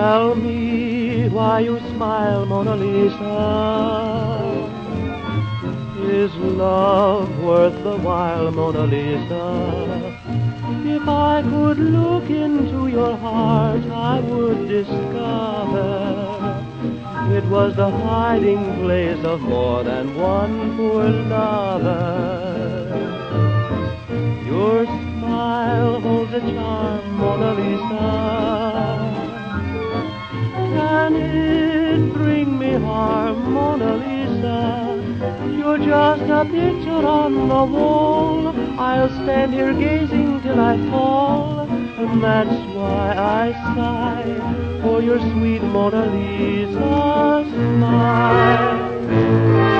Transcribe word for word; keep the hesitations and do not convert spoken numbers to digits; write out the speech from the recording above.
Tell me why you smile, Mona Lisa. Is love worth the while, Mona Lisa? If I could look into your heart, I would discover it was the hiding place of more than one poor lover. Your smile holds a charm, Mona Lisa. Can it bring me harm, Mona Lisa? You're just a picture on the wall. I'll stand here gazing till I fall, and that's why I sigh for your sweet Mona Lisa smile.